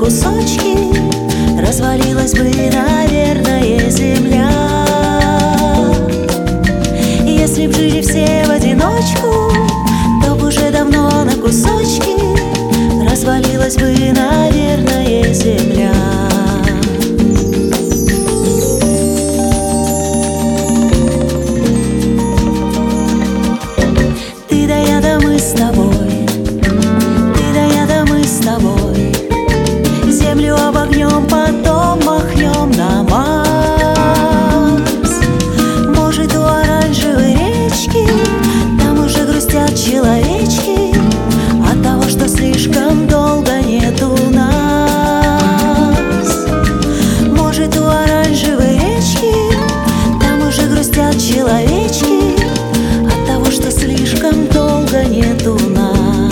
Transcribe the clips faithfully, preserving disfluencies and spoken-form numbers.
кусочки, развалилась бы, наверное, земля. Если б жили все в одиночку, то б уже давно на кусочки развалилась бы, наверное, земля. Ты да я да мы с тобой, ты да я да мы с тобой, землю обогнем, потом махнем на Марс. Может, у оранжевой речки там уже грустят человечки от того, что слишком долго нету нас. Может, у оранжевой речки там уже грустят человечки от того, что слишком долго нету нас.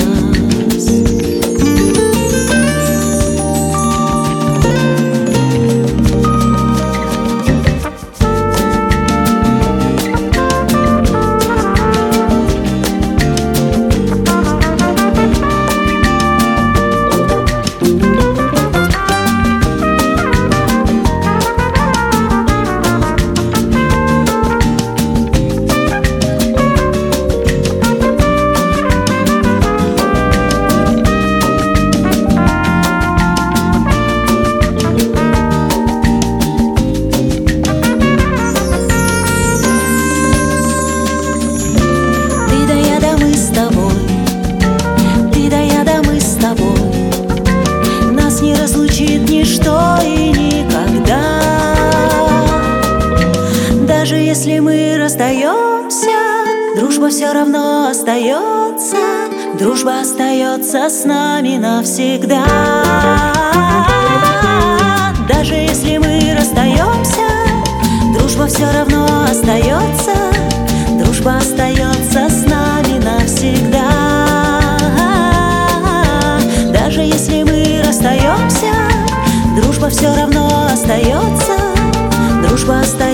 Нас не разлучит ничто и никогда. Даже если мы расстаемся, дружба все равно остается. Дружба остается с нами навсегда. Даже если мы расстаемся, дружба все равно остается. Дружба остается с нами навсегда. Даже если мы расстаемся, дружба все равно остается. Дружба остается.